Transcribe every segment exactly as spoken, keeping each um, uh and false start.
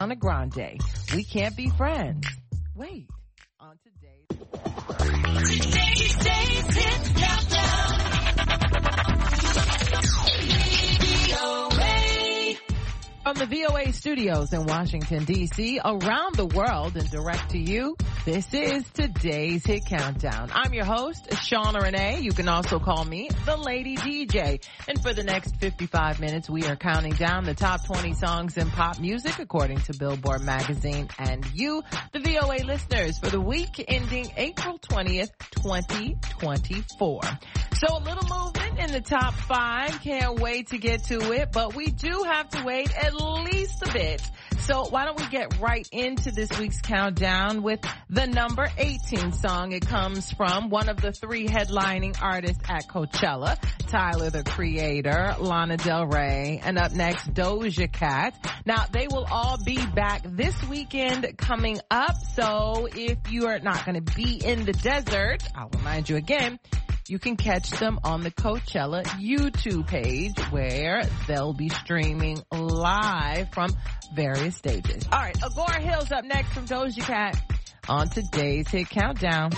Ariana Grande. We can't be friends. Wait, on today's today's Days Hit Countdown. From the V O A studios in Washington, D C, around the world and direct to you, this is today's Hit Countdown. I'm your host, Shauna Renee. You can also call me the Lady D J. And for the next fifty-five minutes, we are counting down the top twenty songs in pop music according to Billboard magazine and you, the V O A listeners, for the week ending April twentieth, twenty twenty-four. So a little movement in the top five. Can't wait to get to it, but we do have to wait at least a bit. So why don't we get right into this week's countdown with the number eighteen song. It comes from one of the three headlining artists at Coachella, Tyler, the Creator, Lana Del Rey, and up next, Doja Cat. Now, they will all be back this weekend coming up. So if you are not going to be in the desert, I'll remind you again, you can catch them on the Coachella YouTube page where they'll be streaming live from various stages. All right, Agora Hill's up next from Doja Cat on today's Hit Countdown.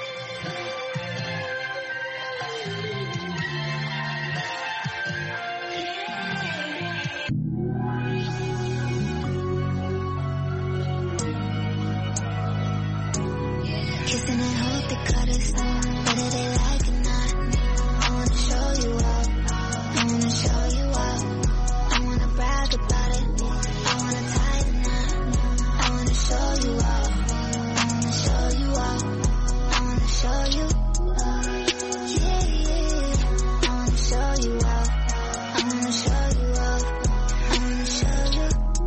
Kissing and hope they cut us. Whether they like it or not, I wanna show you up. I wanna show you up. I wanna brag about it. I wanna tie the knot. I wanna show you up. I wanna show you up. I wanna show you up. Yeah, yeah. I wanna show you up. I wanna show you up. I wanna show you.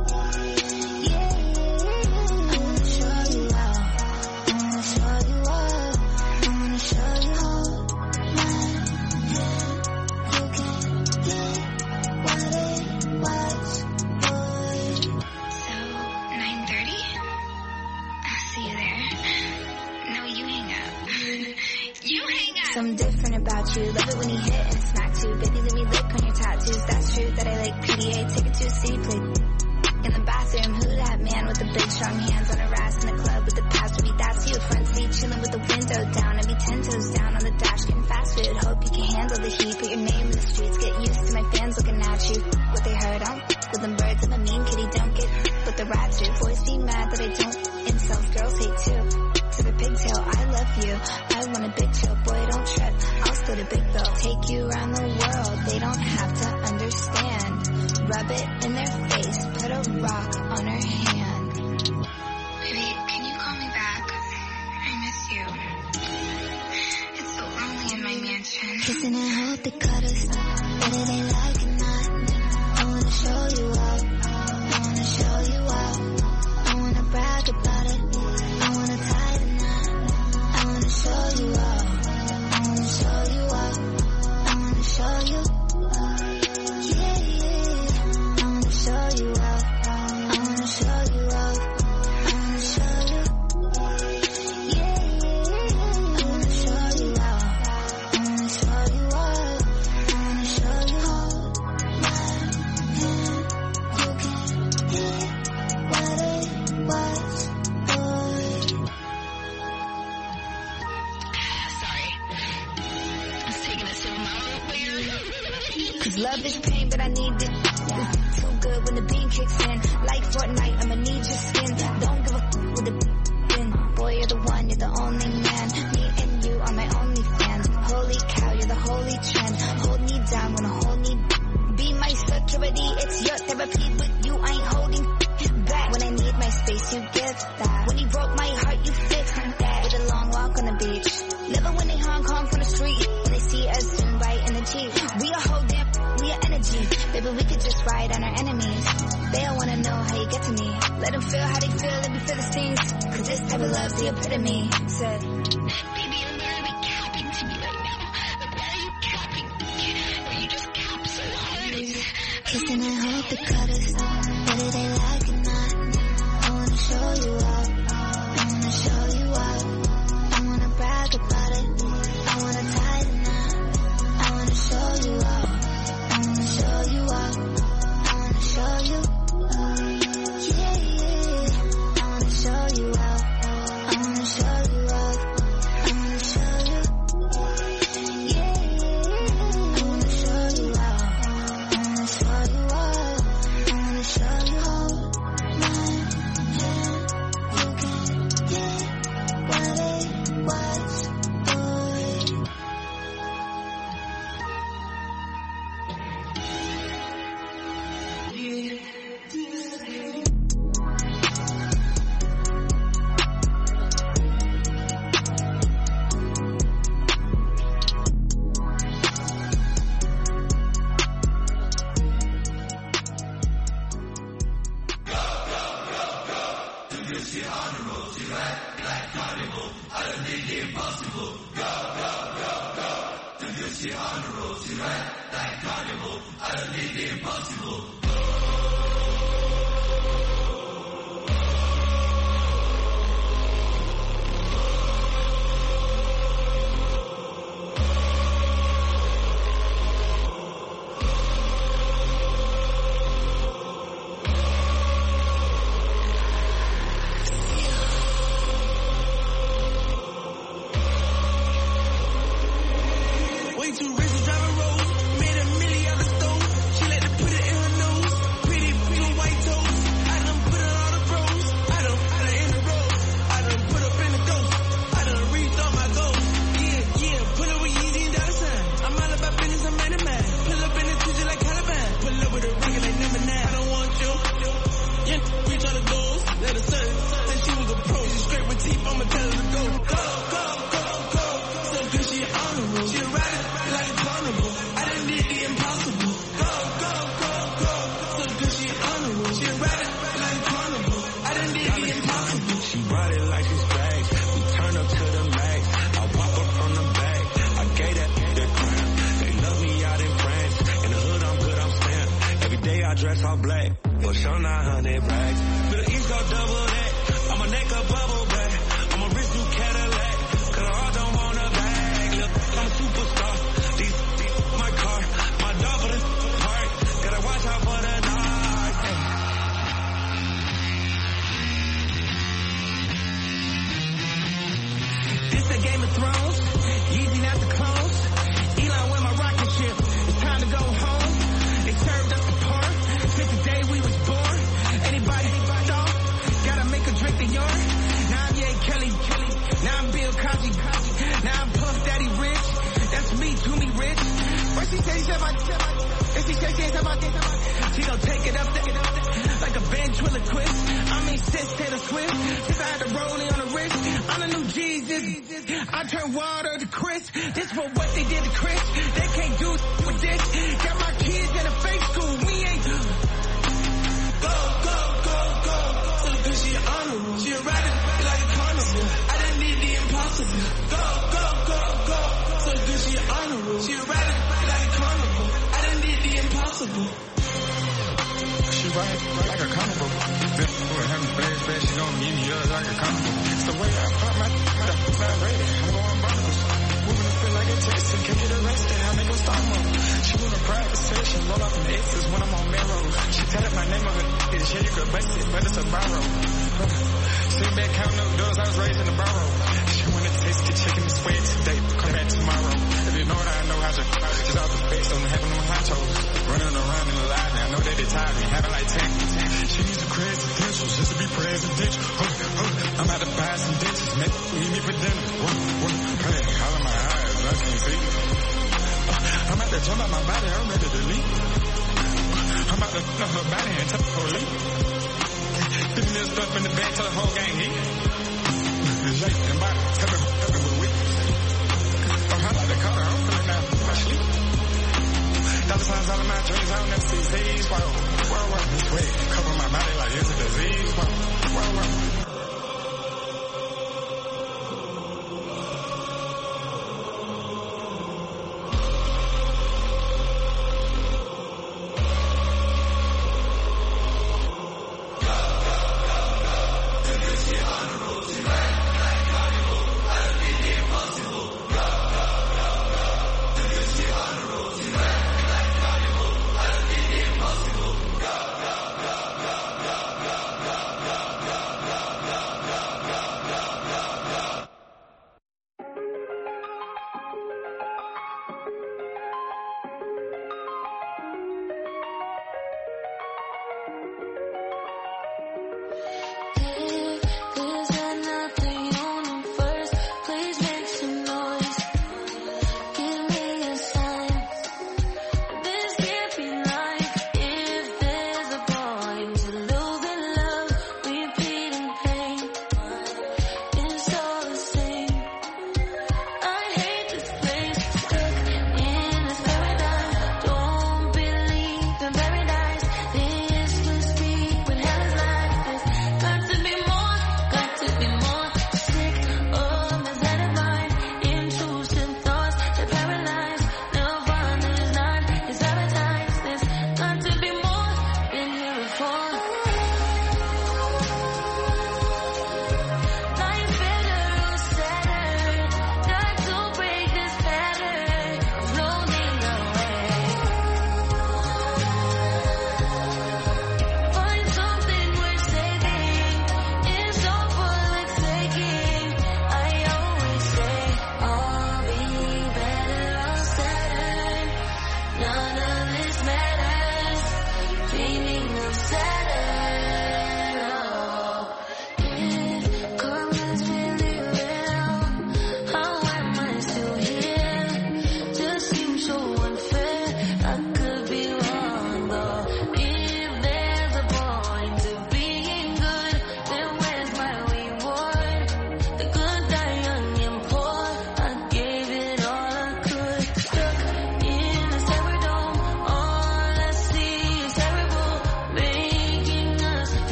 Yeah, yeah. I wanna show you up. I wanna show you up. I wanna show you how my hand you can get what it was, boy. So, nine thirty? I'll see you there. No, you hang up. You hang up! Something different about you. Love it when you hit and smack too. Baby, let me lick on your tattoos. That's true that I like P D A. Take it to a city play. In the bathroom, who that man with the big strong hands on her ass in the club with the past me? That's you. Front seat chilling with the window down. I be ten toes down on the dash getting fast food. Hope you can handle the heat. Put your name in the streets. Get used to my fans looking at you. What they heard on with them birds. I'm a mean kitty. Don't get what the rats do. Boys be mad that I don't. Incels, girls hate too. To the pigtail, I love you. I want a big chill. Boy, don't trip. I'll split a big bill. Take you around the world. They don't have to understand. Rub it in their face. Put a rock on her hand. Baby, can you call me back? I miss you. It's so lonely in my mansion. Kissing and hope they cut us. Whether they like it or not, I wanna show you up. I wanna show you up. I wanna brag about it. I wanna tie the knot. I wanna show you up. I wanna show you up. I wanna show you. Yeah, yeah. I wanna show you up. I wanna show you up. I wanna show you. Yeah, yeah. I wanna show you up. I wanna show you up. I wanna show you how my hand you can get what it was, boy. Sorry. I was taking a sip of my earlier. Cause love is pain, but I need it. Yeah. Too good when the beam kicks in. Like Fortnite, I'ma need your skin. Don't give a f with the bin. Boy, you're the one, you're the only man. Me and you are my only fans. Holy cow, you're the holy trend. Hold me down, wanna hold me be my security. It's your therapy, but you ain't holding back. When I need my space, you give that. When you broke my heart, you fixed that. With a long walk on the beach. Never when they Hong Kong from the street. When they see us in right in the Jeep. We are whole damn, we are energy. Baby, we could just ride on our enemies. They don't wanna know how you get to me. Let them feel how they feel, let me feel the stings. Cause this type of love's the epitome. Said, Baby, you're literally capping to me right now. Like, why are you capping? Or you just cap so hard. kissing and hope they cut us. Whether they like it or not, I wanna show you up. I wanna show you up. I wanna brag about it. I wanna tie the knot. I wanna show you up. I wanna show you up. I wanna show you. Yeah, yeah.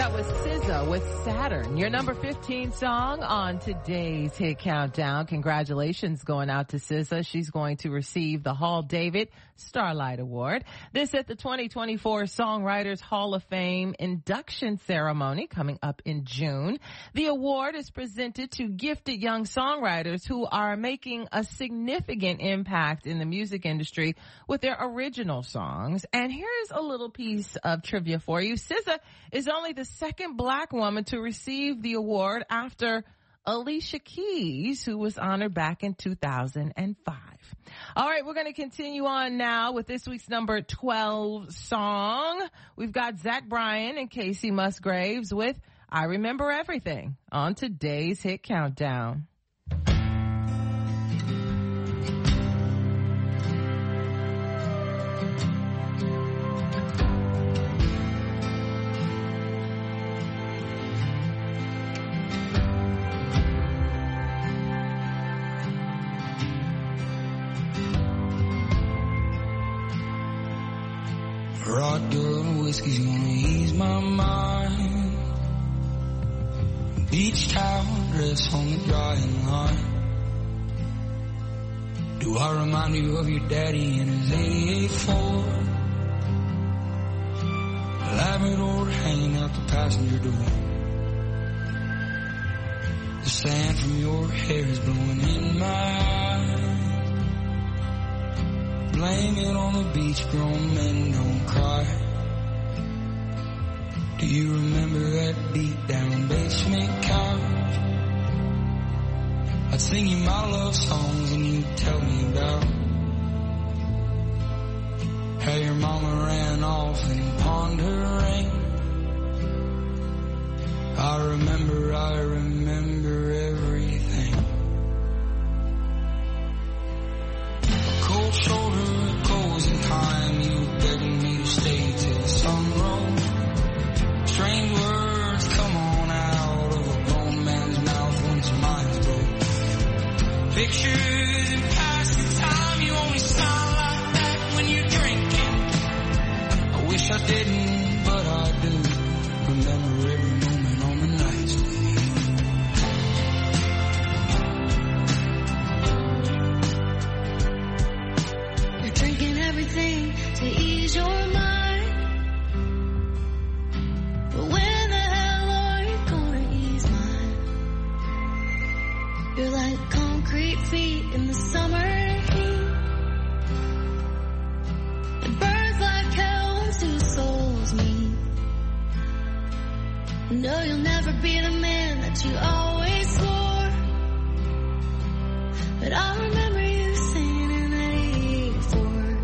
That was S Z A with Saturn, your number fifteen song on today's Hit Countdown. Congratulations going out to S Z A. She's going to receive the Hall David Starlight Award. This at the twenty twenty-four Songwriters Hall of Fame induction ceremony coming up in June. The award is presented to gifted young songwriters who are making a significant impact in the music industry with their original songs. And here's a little piece of trivia for you. S Z A is only the second black woman to receive the award after Alicia Keys, who was honored back in two thousand five. All right, we're going to continue on now with this week's number twelve song. We've got Zach Bryan and Casey Musgraves with I Remember Everything on today's Hit Countdown. Vodka whiskey's gonna ease my mind. Beach towel dress on the drying line. Do I remind you of your daddy and his eighty-four? Labrador hanging out the passenger door. The sand from your hair is blowing in my eyes. Blame it on the beach, grown men don't cry. Do you remember that beat down basement couch? I'd sing you my love songs and you'd tell me about how your mama ran off and pawned her ring. I remember, I remember everything. Cold shoulder, closing time, you begging me to stay till the sun rose. Strange words come on out of a grown man's mouth when his mind's broke. Pictures and passing time, you only smile like that when you're drinking. I wish I didn't, but I do. Remember every moment on the nights with you. You're drinking everything to ease your mind. But when the hell are you gonna ease mine? You're like concrete feet in the summer heat. It burns like hell when two souls meet. No, you'll never be the man that you always swore. But I remember you singing in that eighty-four.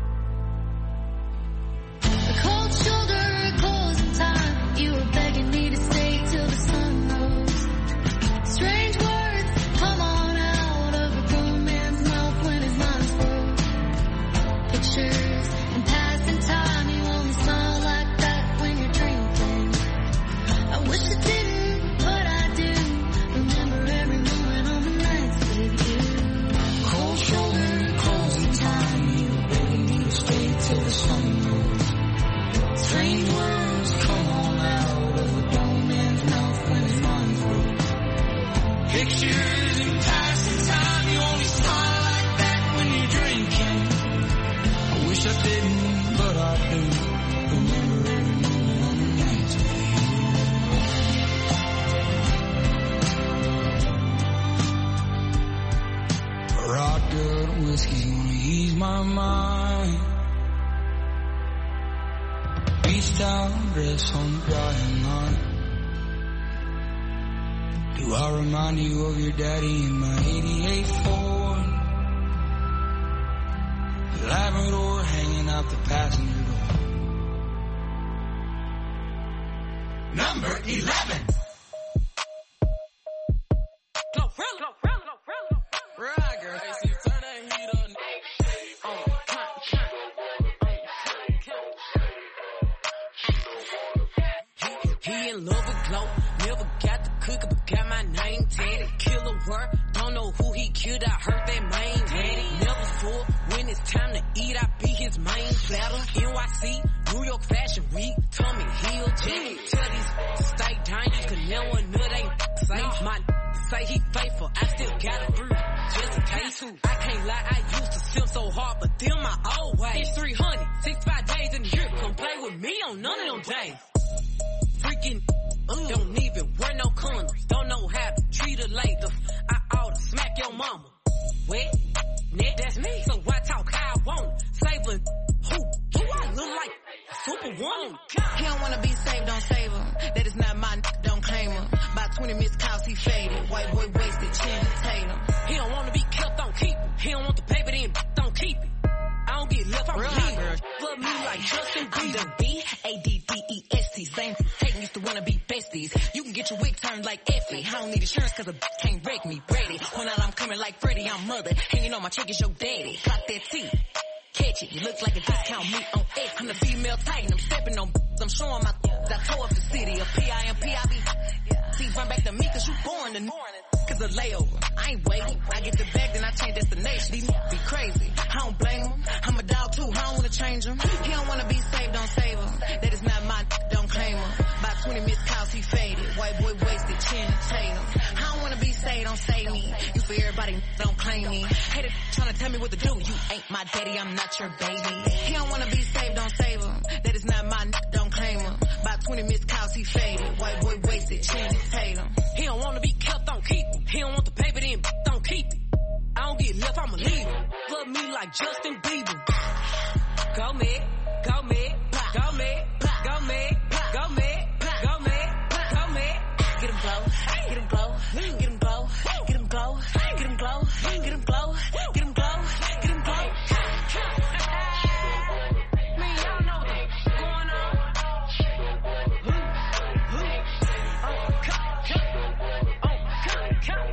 A cold shoulder, closing time. You were begging me to stay till the sun rose. Strange words come on out of a grown man's mouth when his mind's broke. Pictures and passing time. You only smile like that when you're drinking. I wish I didn't, but I do. Remember every moment on the nights with you. Cold shoulder, closing time, you begging me to stay till the sun rose. Strange words come on out of a grown man's mouth when his mind's broke. Pictures and passing time, you only smile like that when you're drinking. I wish I didn't, but I do. Remember every moment on the nights with you. Rod good whiskey's gonna ease my mind. Beach towel dress on the drying line. Do I remind you of your daddy in my eighty-eight Ford? Labrador hanging out the passenger door. Number eleven. He in love with Glow, never got the cookie, but got my name tatted. Killer word, don't know who he killed, I heard that main daddy. Never fool, When it's time to eat, I be his main platter. N Y C, New York Fashion Week, Tommy Hilfiger. Tell these stay down, cause never know they safe. My say he faithful, I still got a fruit, just in case. I can't lie, I used to simp so hard, but them my old ways. It's three hundred, sixty-five days in the year, come play with me on none of them days. Freaking, uh, don't even wear no condoms, don't know how to treat a lady. I oughta smack your mama. Wet, net, that's me. So I talk how I want. Saving who? Who I look like? Superwoman. He don't wanna be saved, don't save him. That is not my n- don't claim him. By twenty missed calls, he faded. White boy wasted, chin to Tatum. He don't wanna be kept, don't keep him. He don't want the paper, then don't keep it. I don't get left, I'm a leader. Love me like Justin Bieber. I'm the B A D D E S T. Same Tatum used to wanna be besties. You can get your wig turned like Effie. I don't need insurance cause a b- can't wreck me. Brady. When out I'm coming like Freddie, I'm mother. Hanging on my chick is your daddy. Clock that T. Catch it, you look like a discount meat on X. I'm the female titan, I'm stepping on b- I'm showing my th- I tore up the city, a P I M P I B. See, run back to me cause you born to cause a layover. I ain't waiting, I get the bag then I change destination. These be crazy, I don't blame him. I'm a dog too, I don't wanna change him. He don't wanna be saved, don't save him. That is not my don't claim him. By twenty missed calls, he faded. White boy wasted, chin to Tatum. I don't wanna be saved, don't save me. You for everybody, don't claim me. Hater trying to tell me what to do. You ain't my daddy, I'm not your baby. He don't wanna be saved, don't save him. That is not my don't claim him. By twenty missed calls, he faded. White boy wasted, chin to Tatum. He don't wanna be kept, don't keep him. He don't want the paper, then don't keep it. I don't get left, I'm a leader. Love me like Justin Bieber. Go mid, go mid, go mid, go mid, go mid, go mid, go mid. Get him glow, get him glow, get him glow, get him glow, get him glow, get him glow, get him glow, get him glow. Man, y'all know what's going on. Oh, cut, cut. Oh, cut, cut.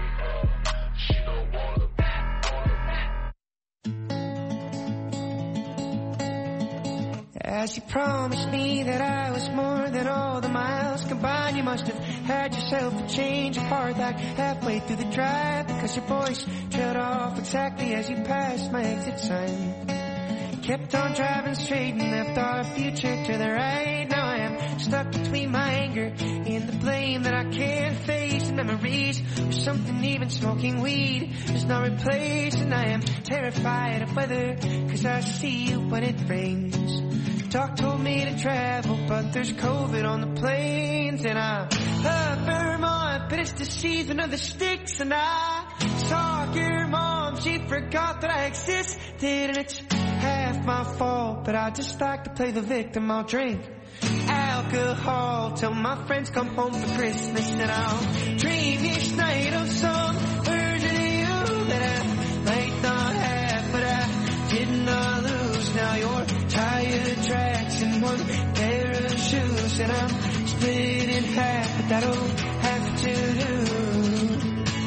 As you promised me that I was more than all the miles combined, you must have had yourself a change of heart like halfway through the drive, because your voice trailed off exactly as you passed my exit sign. Kept on driving straight and left our future to the right. Now I am stuck between my anger and the blame that I can't face, and memories of something even smoking weed does not replace. And I am terrified of weather, cause I see you when it rains. Doc told me to travel, but there's COVID on the planes. And I love Vermont, but it's the season of the sticks. And I saw your mom, she forgot that I existed. And it's half my fault, but I just like to play the victim. I'll drink alcohol till my friends come home for Christmas. And I'll dream each night of some version of you that I might not have, but I did not lose. Now you're tired tracks and one pair of shoes, and I'm split in half, but that'll have to do.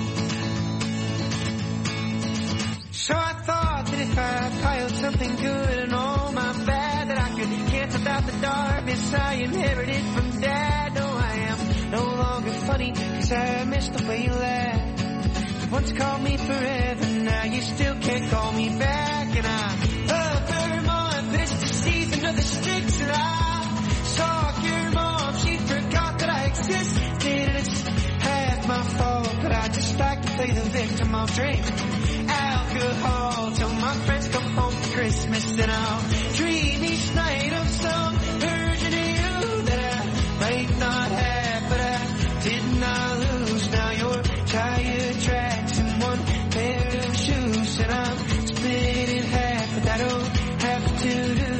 So I thought that if I piled something good and all my bad, that I could cancel out the darkness I inherited from Dad. No, I am no longer funny, cause I miss the way you laughed. You once called me forever, now you still can't call me back. And I love Vermont, but it's the season of the sticks. And I saw your mom, she forgot that I existed. And it's half my fault, but I just like to play the victim. I'll drink alcohol till my friends come home for Christmas. And I'll dream each night of some version of you that I might not have, but I did not lose. Now you're tired tracks and one pair of shoes, and I'm split in half, but that'll have to do.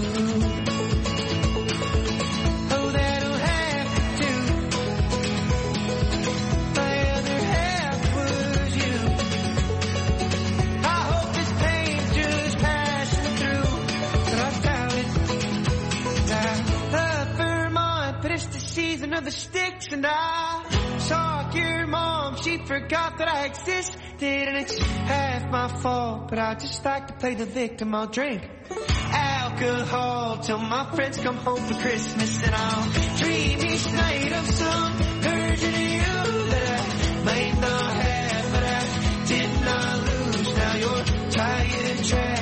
Oh, that'll have to do. My other half was you. I hope this pain's just passing through, but I doubt it. I love Vermont, but it's the season of the sticks. And I saw your mom, she forgot that I existed. And it's half my fault, but I just like to play the victim. I'll drink alcohol till my friends come home for Christmas. And I'll dream each night of some version of you that I might not have, but I did not lose. Now you're tired and trapped.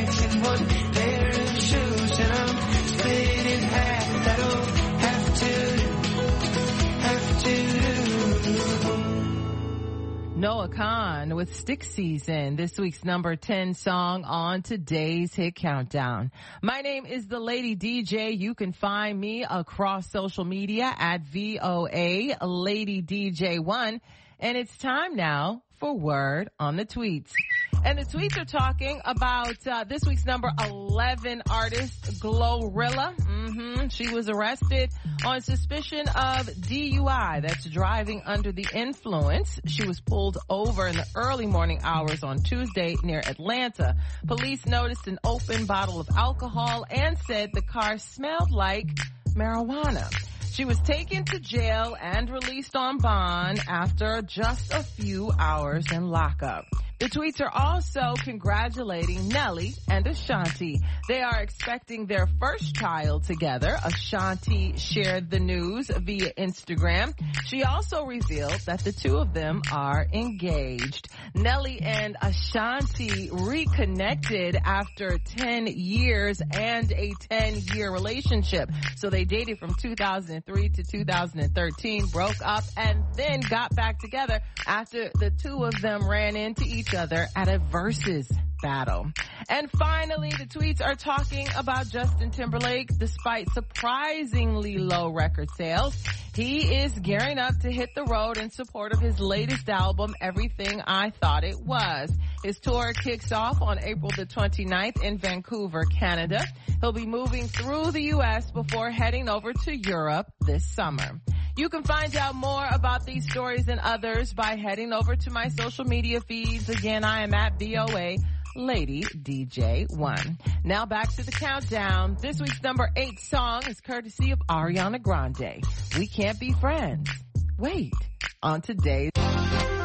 Noah Khan with Stick Season, this week's number ten song on today's Hit Countdown. My name is the Lady D J. You can find me across social media at V O A Lady D J one. And it's time now for Word on the Tweets. And the tweets are talking about uh, this week's number eleven artist, Glorilla. Mm-hmm. She was arrested on suspicion of D U I, that's driving under the influence. She was pulled over in the early morning hours on Tuesday near Atlanta. Police noticed an open bottle of alcohol and said the car smelled like marijuana. She was taken to jail and released on bond after just a few hours in lockup. The tweets are also congratulating Nelly and Ashanti. They are expecting their first child together. Ashanti shared the news via Instagram. She also revealed that the two of them are engaged. Nelly and Ashanti reconnected after ten years and a ten-year relationship. So they dated from two thousand three to two thousand thirteen, broke up, and then got back together after the two of them ran into each other at a Versus battle. And finally, the tweets are talking about Justin Timberlake. Despite surprisingly low record sales, he is gearing up to hit the road in support of his latest album, Everything I Thought It Was. His tour kicks off on April the twenty-ninth in Vancouver, Canada. He'll be moving through the U S before heading over to Europe this summer. You can find out more about these stories and others by heading over to my social media feeds. Again, I am at V O A Lady D J one. Now back to the countdown. This week's number eight song is courtesy of Ariana Grande. We Can't Be Friends. Wait on today's...